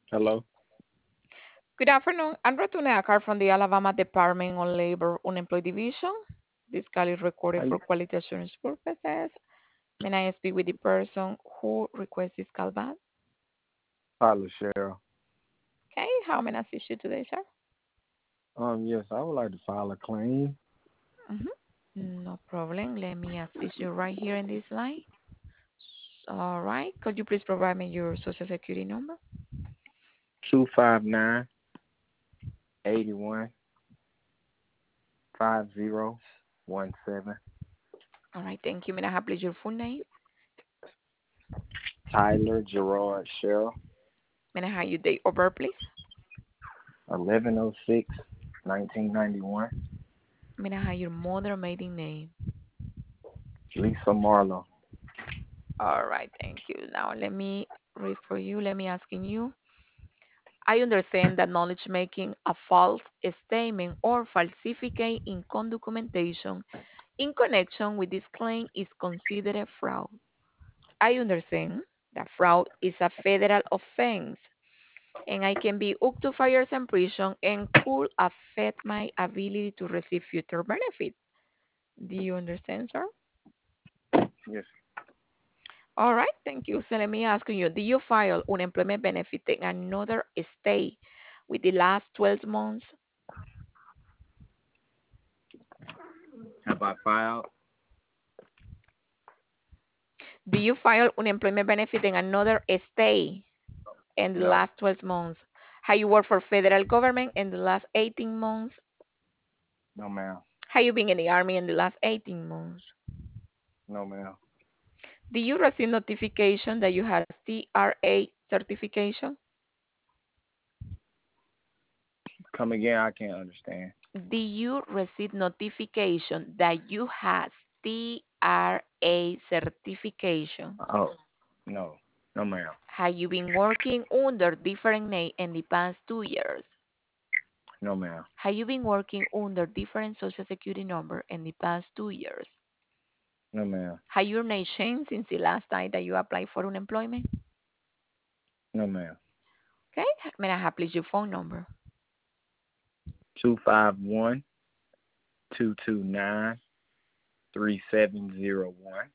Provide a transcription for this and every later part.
Hello. Good afternoon. I'm Rotuna Akar from the Alabama Department on Labor Unemployed Division. This call is recorded How you, for quality assurance purposes. May I speak with the person who requests this call back? Tyler Cheryl? Okay, how may I assist you today, sir? Yes, I would like to file a claim. No problem. Let me assist you right here in this line. All right. Could you please provide me your social security number? 259-81-5017. All right. Thank you. May I have please your full name? Tyler Gerard Cheryl. May I have your date of birth, please? 11/06/1991. May I have your mother maiden name? Lisa Marlowe. All right. Thank you. Now let me read for you. Let me asking you. I understand that knowledge making a false statement or falsificate income documentation in connection with this claim is considered a fraud. I understand that fraud is a federal offense and I can be up to 5 years in prison and could affect my ability to receive future benefits. Do you understand, sir? Yes. All right, thank you. So let me ask you, do you file unemployment benefit in another state with the last 12 months? Have I filed? Do you file unemployment benefit in another state in the No. last 12 months? Have you worked for federal government in the last 18 months? No, ma'am. Have you been in the army in the last 18 months? No, ma'am. Do you receive notification that you have TRA certification? Come again? I can't understand. Do you receive notification that you have TRA certification? Oh, no. No, ma'am. Have you been working under different name in the past 2 years? No, ma'am. Have you been working under different social security number in the past 2 years? No, ma'am. Have your name changed since the last time that you applied for unemployment? No, ma'am. Okay, may I have please your phone number? 251-229-3701.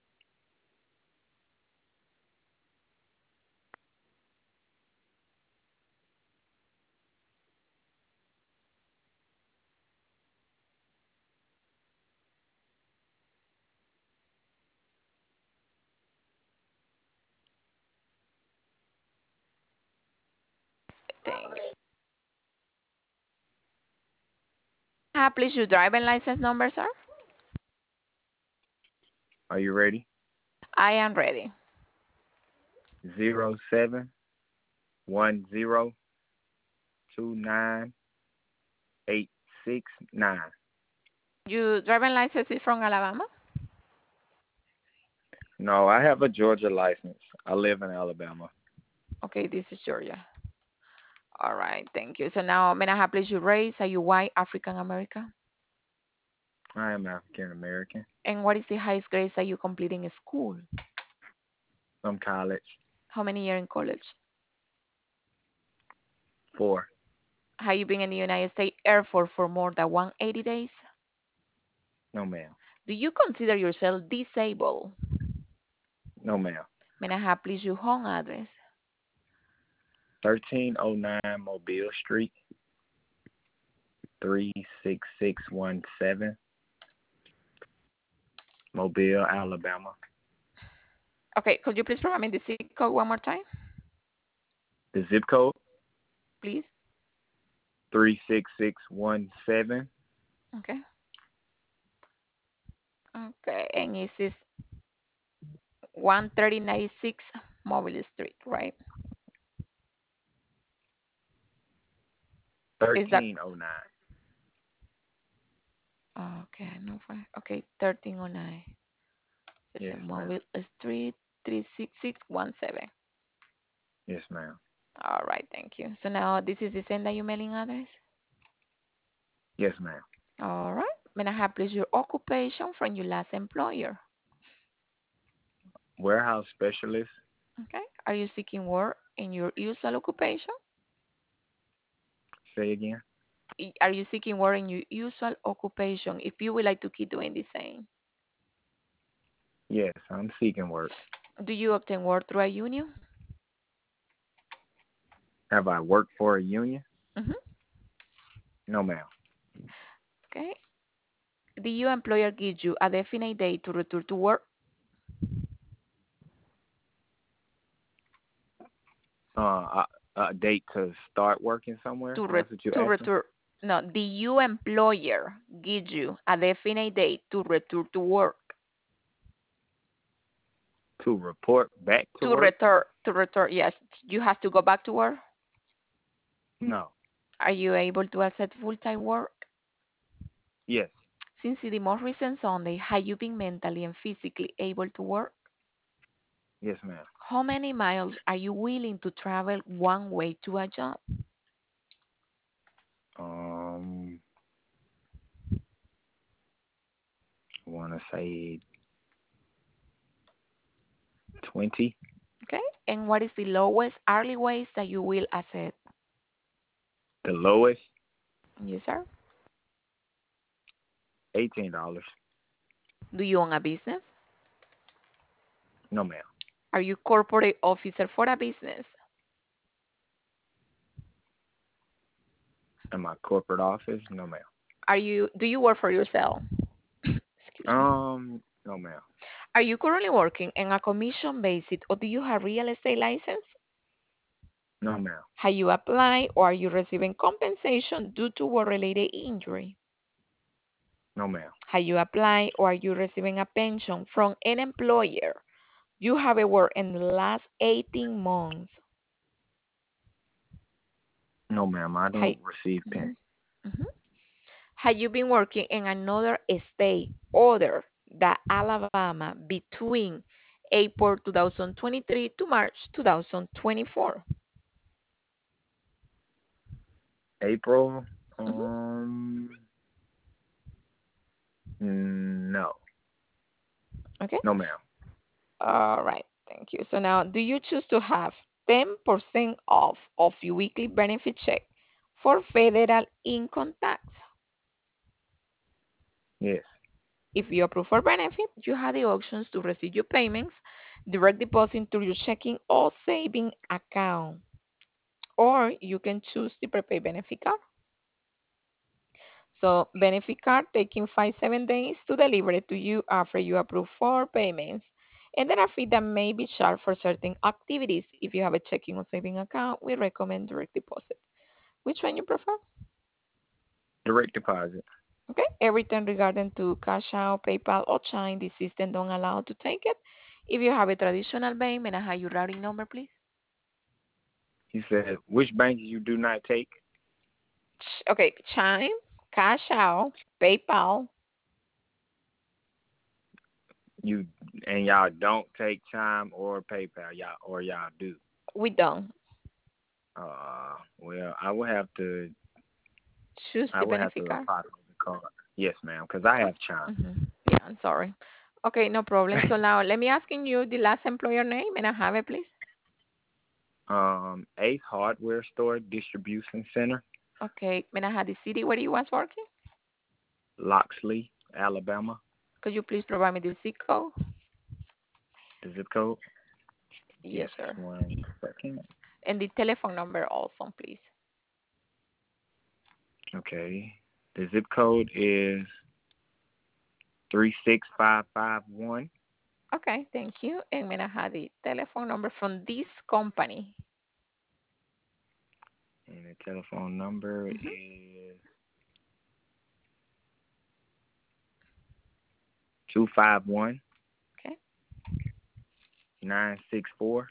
Thanks. Have please your driving license number, sir? Are you ready? I am ready. 0710298669. Your driving license is from Alabama? No, I have a Georgia license. I live in Alabama. Okay, this is Georgia. All right, thank you. So now, may I have please your race? Are you white, African American? I am African American. And what is the highest grades that you complete in school? From college. How many years in college? 4. Have you been in the United States Air Force for more than 180 days? No, ma'am. Do you consider yourself disabled? No, ma'am. May I have please your home address? 1309 Mobile Street, 36617, Mobile, Alabama. Okay, could you please provide me the zip code one more time, The zip code, please? 36617. Okay. Okay, and it is 13096 Mobile Street, right? Is that 1309. okay? No, okay, 1309. It's a Yes, ma'am. Mobile Street 36617. Yes, ma'am. All right, thank you. So now this is the same that you mailing address. Yes, ma'am. All right. May I have please your occupation from your last employer? Warehouse specialist. Okay. Are you seeking work in your usual occupation? Say again. Are you seeking work in your usual occupation if you would like to keep doing the same? Yes, I'm seeking work. Do you obtain work through a union? Have I worked for a union? Hmm. No, ma'am. Okay. Did your employer give you a definite date to return to work? A date to start working somewhere? To re- That's what you to asking? return? No. Did your employer give you a definite date to return to work? To report back to To work? return. To return. Yes. You have to go back to work. No. Are you able to accept full-time work? Yes. Since the most recent Sunday, have you been mentally and physically able to work? Yes, ma'am. How many miles are you willing to travel one way to a job? Um, I want to say 20. Okay. And what is the lowest hourly wage that you will accept? The lowest, Yes, sir. $18. Do you own a business? No, ma'am. Are you corporate officer for a business? In my corporate office? No, ma'am. Do you work for yourself? Excuse me. No, ma'am. Are you currently working on a commission basis or do you have real estate license? No, ma'am. Have you applied or are you receiving compensation due to work-related injury? No, ma'am. Have you applied or are you receiving a pension from an employer you have worked in the last 18 months? No, ma'am. I Have, don't receive pen. mhm, mhm. Have you been working in another state other than Alabama between April 2023 to March 2024? April? Mhm. No. Okay. No, ma'am. All right. Thank you. So now, do you choose to have 10% off of your weekly benefit check for federal income tax? Yes. If you approve for benefit, you have the options to receive your payments, direct deposit to your checking or saving account, or you can choose the prepaid benefit card. So benefit card taking 5 7 days to deliver it to you after you approve for payments. And then a fee that may be charged for certain activities. If you have a checking or saving account, we recommend direct deposit. Which one you prefer? Direct deposit. Okay. Everything regarding to cash out, PayPal, or Chime, the system don't allow to take it. If you have a traditional bank, may I have your routing number, please? He said, which banks you do not take? Okay, Chime, cash out, PayPal. You and y'all don't take Chime or PayPal, y'all do. We don't. Well, Choose I the would have benefit to card. apply for the card. Yes, ma'am, because I have Chime. Yeah, I'm sorry. Okay, no problem. So now let me asking you the last employer name and I have it, please. Ace Hardware Store Distribution Center, Okay, may I have the city where you was working? Loxley, Alabama. Could you please provide me the zip code? The zip code? Yes, Yes, sir. 1 second. And the telephone number also, please. Okay. The zip code is 36551, Okay, thank you. And may I have the telephone number from this company? and the telephone number Mhm. is 251 Okay. 964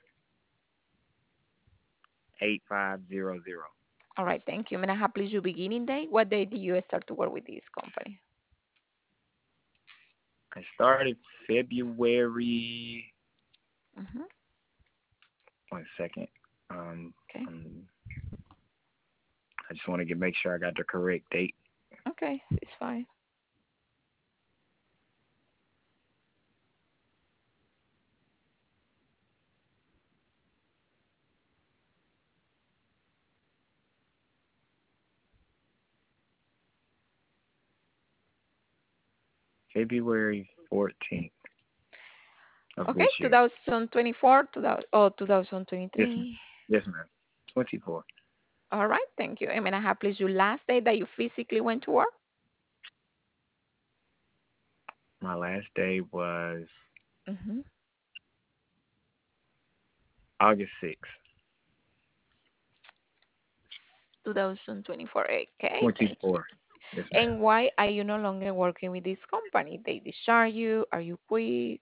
8500. All right, thank you. May I have please your beginning date? What day did you start to work with this company? I started February. Hmm. 1 second. Um, Okay. um, I just want to make sure I got the correct date. Okay, it's fine. February 14th of Okay, this year. 2024, 2023. Yes, yes, ma'am. 24. All right, thank you. And may I have please your last day that you physically went to work? My last day was Mm-hmm. August 6th, 2024. Okay, thank you. 24. Yes, ma'am. And why are you no longer working with this company? They discharge you? Are you quit?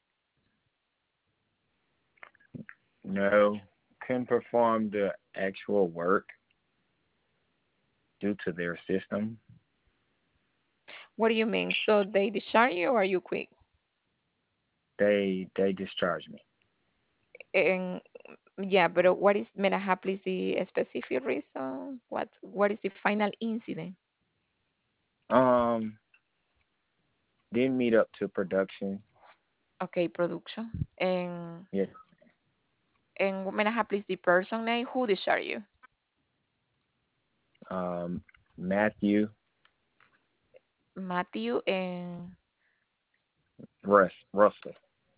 No, couldn't perform the actual work due to their system. What do you mean? So they discharge you or you quit? They discharged me. And yeah, but what is, may I have please the specific reason? What is the final incident? Um, didn't meet up to production. Okay, production. And Yes. may I have please the person name who discharged you? Um, Matthew Matthew and Russell.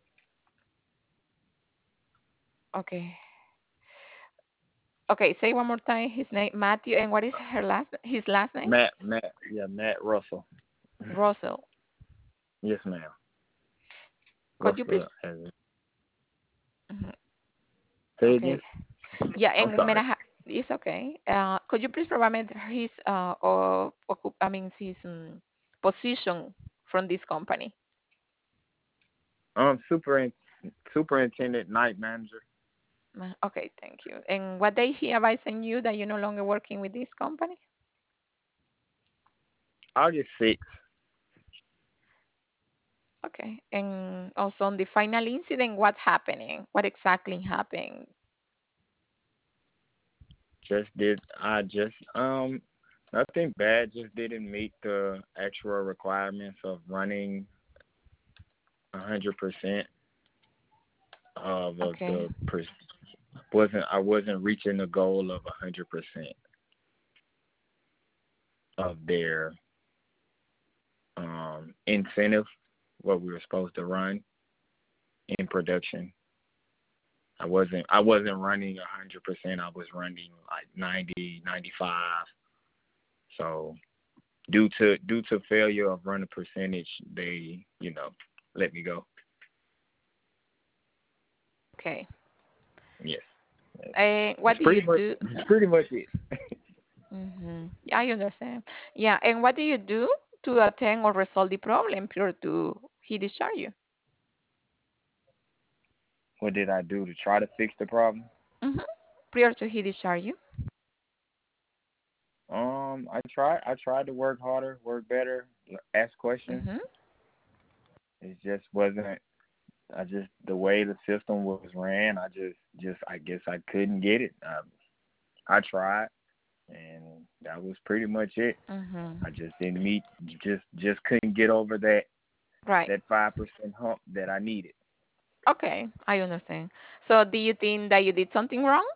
okay. Okay, say one more time his name, Matthew, and what is his last name? Matt Russell. Russell. Yes, ma'am. Could you please? Russell. Mhm. Say again. Okay. Yeah, I'm and may sorry. I it's okay. Could you please provide me his I mean his position from this company? Superintendent, night manager. Okay, thank you. And what day he advising you that you're no longer working with this company? August 6th. Okay. And also on the final incident, what's happening? What exactly happened? I just nothing bad. Just didn't meet the actual requirements of running 100% of Okay. the wasn't I wasn't reaching the goal of 100% of their incentive, what we were supposed to run in production. I wasn't running 100%. I was running like 90, 95. So due to failure of running percentage, they let me go. Okay. Yes, And it's what do you pretty much do? it's pretty much it. Yeah, I understand. Yeah, and what do you do to attend or resolve the problem prior to he discharge you? What did I do to try to fix the problem? Mm-hmm. Prior to he discharge you? I tried to work harder, work better, ask questions. Mm-hmm. It just wasn't. I just the way the system was ran. I just I guess I couldn't get it. I tried, and that was pretty much it. Mm-hmm. I just didn't meet. Just couldn't get over that Right. that 5% hump that I needed. Okay, I understand. So do you think that you did something wrong?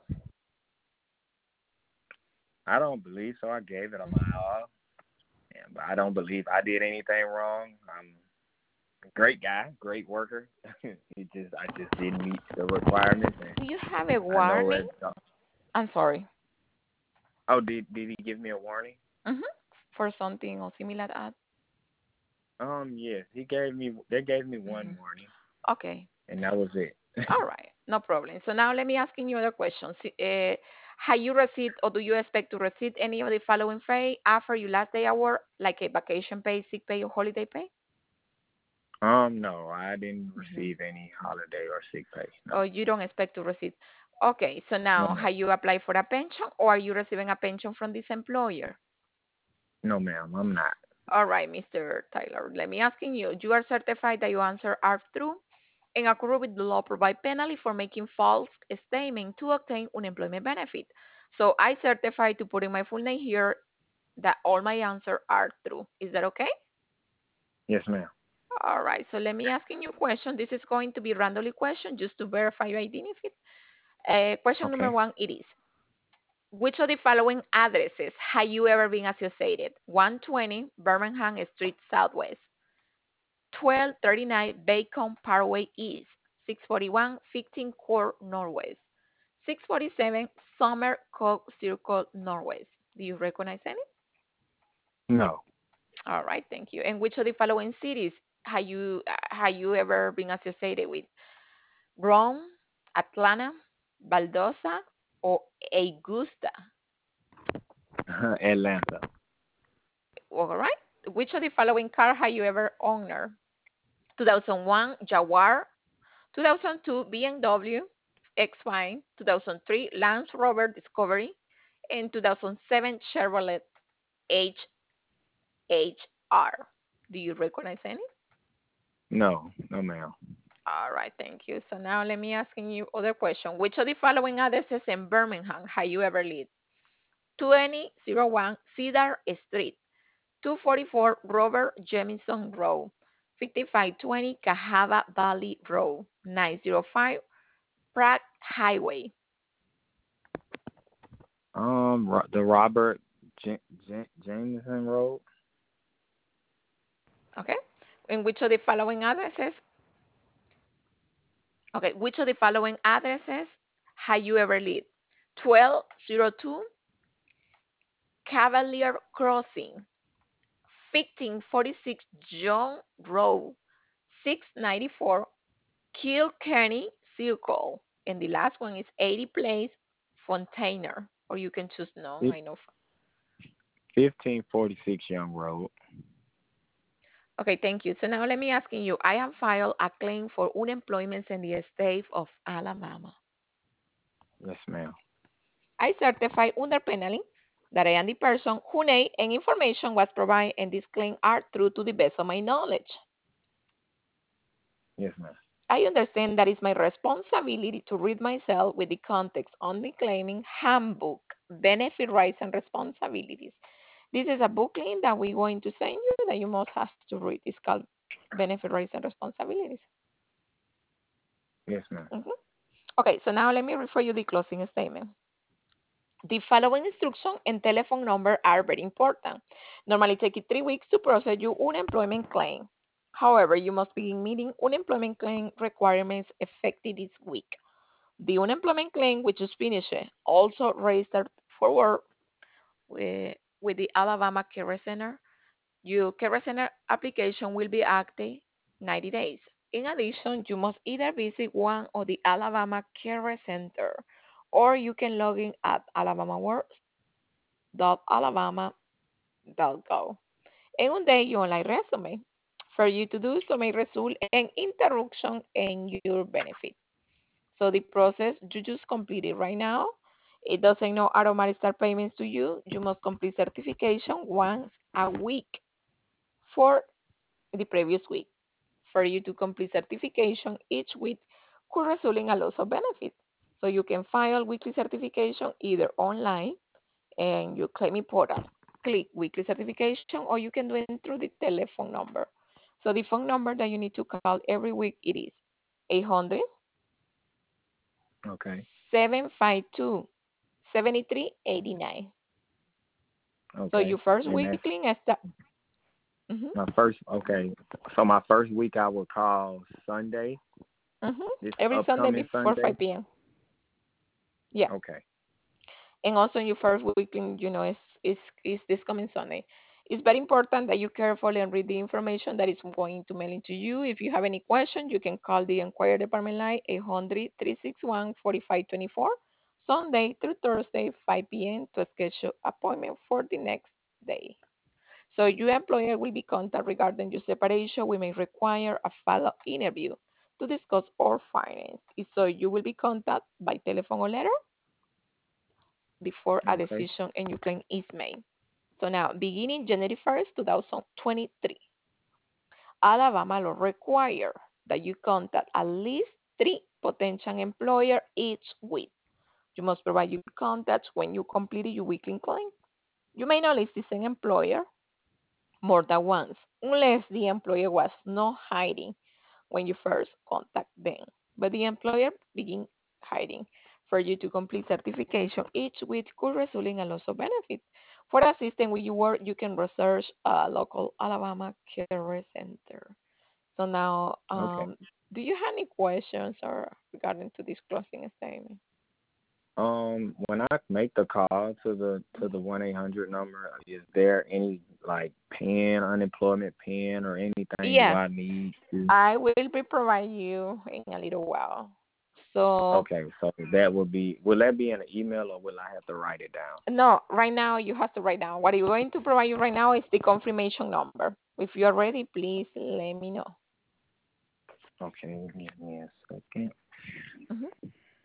I don't believe so. I gave it a my all, but I don't believe I did anything wrong. I'm a great guy, great worker. I just didn't meet the requirements, and Do you have a I know warning? it. I'm sorry. Oh, did he give me a warning? Mm-hmm. For something or similar to that? Yes, they gave me one Mm-hmm. warning, Okay. and that was it. All right. No problem. So now let me asking you other questions. Have you received or do you expect to receive any of the following pay after your last day at work, like a vacation pay, sick pay, or holiday pay? No, I didn't Mm-hmm. receive any holiday or sick pay. No, Or you don't expect to receive? Okay. So no, now, ma'am. have you applied for a pension or are you receiving a pension from this employer? No, ma'am. I'm not. All right, Mr. Tyler. Let me asking you. You are certified that your answer are true and according with the law provide penalty for making false statement to obtain unemployment benefit. So I certify to put in my full name here that all my answers are true. Is that okay? Yes, ma'am. All right. So let me asking you a question. This is going to be randomly question just to verify your identity. Question number Okay. one, it is, which of the following addresses have you ever been associated? 120 Birmingham Street Southwest, 1239 Bacon Parkway East, 641 15 Court Northwest, 647 Summer Cove Circle Northwest. Do you recognize any? No. All right, thank you. And which of the following cities have you ever been associated with? Rome, Atlanta, Valdosta, or Augusta? Atlanta. All right. Which of the following car have you ever owned? 2001 Jaguar, 2002 BMW X5, 2003 Land Rover Discovery, and 2007 Chevrolet HHR. Do you recognize any? No. No, ma'am. All right, thank you. So now let me asking you other question. Which of the following addresses in Birmingham have you ever lived? 2001 Cedar Street, 244 Robert Jemison Road, 5520 Cahaba Valley Road, 905 Prague Highway. The Robert Jameson Road. Okay. And which of the following addresses? Okay, which of the following addresses have you ever lived? 1202 Cavalier Crossing, 1546 John Road, 694 Kilkenny Circle. And the last one is 80 Place Fontainer. Or you can choose no, I know. 1546 Young Road. Okay, thank you. So now let me asking you, I have filed a claim for unemployment in the state of Alabama. Yes, ma'am. I certify under penalty that I am the person who name and information was provided in this claim are true to the best of my knowledge. Yes, ma'am. I understand that it's my responsibility to read myself with the context on the claiming handbook, benefit rights and responsibilities. This is a booklet that we're going to send you that you must have to read. It's called Benefit Rights and Responsibilities. Yes, ma'am. Mhm. Okay, so now let me refer you the closing statement. The following instruction and telephone number are very important. Normally take it 3 weeks to process your unemployment claim. However, you must begin meeting unemployment claim requirements effective this week. The unemployment claim, which is finished, also registered for work with the Alabama Care Center. Your Care Center application will be active 90 days. In addition, you must either visit one of the Alabama Care Center or you can log in at alabamaworks.alabama.gov and update your online resume. For you to do so may result in interruption in your benefit. So the process you just completed right now, it doesn't know automatic start payments to you. You must complete certification once a week for the previous week. For you to complete certification each week could result in a loss of benefit. So you can file weekly certification either online and your claiming portal. Click weekly certification or you can do it through the telephone number. So the phone number that you need to call every week it is 800 Okay. 752 7389. So Okay. your first And that's weekly is start. Mhm. my first. Okay. So my first week I will call Sunday. Mhm. This Every Sunday upcoming before Sunday. 5 p.m. Yeah. Okay. And also in your first weekly, is this coming Sunday. It's very important that you carefully and read the information that is going to mail into you. If you have any question, you can call the Inquiry Department line 800-361-4524, Sunday through Thursday, 5 p.m. to schedule appointment for the next day. So your employer will be contacted regarding your separation. We may require a follow-up interview to discuss our findings. So you will be contacted by telephone or letter before a Okay. decision and your claim is made. So now, beginning January 1st, 2023, Alabama law require that you contact at least three potential employer each week. You must provide your contacts when you complete your weekly claim. You may not list the same employer more than once, unless the employer was not hiding when you first contact them. But the employer begin hiding. For you to complete certification each week could result in a loss of benefit. For assistance with your work, you can research a local Alabama Care Center. So now, Okay. do you have any questions or regarding to this closing statement? When I make the call to the 1-800 number, is there any like pen, unemployment pen, or anything do Yes, I need to? I will be provide you in a little while. So Okay, so that will that be in an email or will I have to write it down? no, right now you have to write down. What I'm going to provide you right now is the confirmation number. If you are ready, please let me know. Okay, give me a second. Hmm.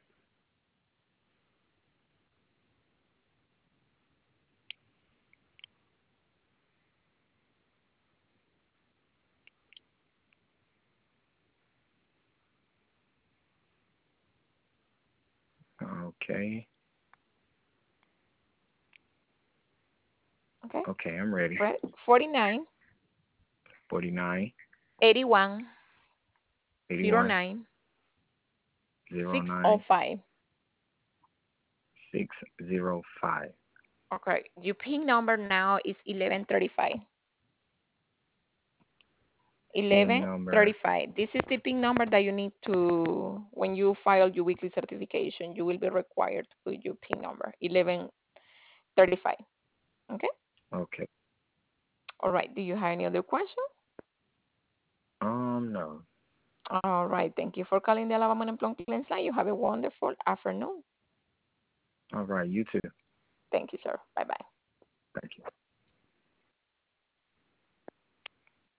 Okay. Okay, Okay, I'm ready. right? 49 49 81 81 09 09 605. 605. Okay, your PIN number now is 1135. Pin number. 1135. This is the PIN number that you need to, when you file your weekly certification, you will be required to put your PIN number, 1135. Okay? Okay. All right. Do you have any other questions? No. All right. Thank you for calling the Alabama Unemployment Claims Line. You have a wonderful afternoon. All right, you too. Thank you, sir. Bye bye. Thank you.